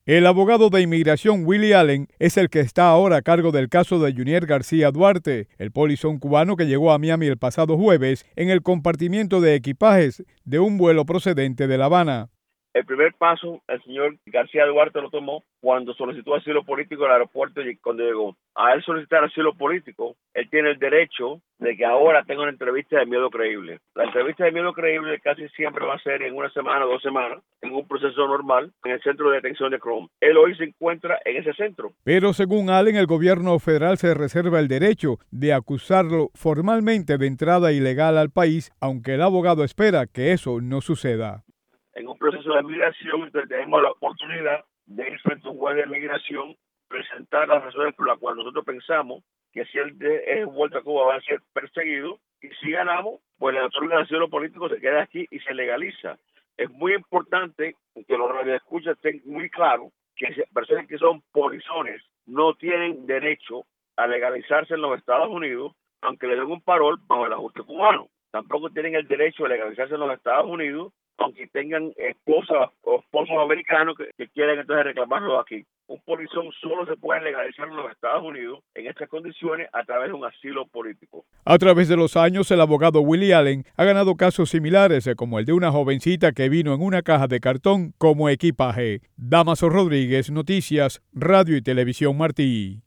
El abogado de inmigración Willie Allen es el que está ahora a cargo del caso de Junier García Duarte, el polizón cubano que llegó a Miami el pasado jueves en el compartimiento de equipajes de un vuelo procedente de La Habana. El primer paso, el señor García Duarte lo tomó cuando solicitó asilo político en el aeropuerto y cuando llegó. A él solicitar asilo político, él tiene el derecho de que ahora tenga una entrevista de miedo creíble. La entrevista de miedo creíble casi siempre va a ser en una semana, 2 semanas, en un proceso normal, en el centro de detención de Chrome. Él hoy se encuentra en ese centro. Pero según Allen, el gobierno federal se reserva el derecho de acusarlo formalmente de entrada ilegal al país, aunque el abogado espera que eso no suceda. En un proceso de migración, tenemos la oportunidad de ir frente a un juez de migración, presentar las razones por las cuales nosotros pensamos que si él es vuelto a Cuba va a ser perseguido, y si ganamos, pues la autorización político se queda aquí y se legaliza. Es muy importante que los radioescuchas estén muy claros que personas que son polizones no tienen derecho a legalizarse en los Estados Unidos, aunque le den un parol bajo el ajuste cubano. Tampoco tienen el derecho a legalizarse en los Estados Unidos, aunque tengan esposas o esposos americanos que quieren entonces reclamarlo aquí. Un polizón solo se puede legalizar en los Estados Unidos en estas condiciones a través de un asilo político. A través de los años, el abogado Willie Allen ha ganado casos similares, como el de una jovencita que vino en una caja de cartón como equipaje. Damaso Rodríguez, Noticias, Radio y Televisión Martí.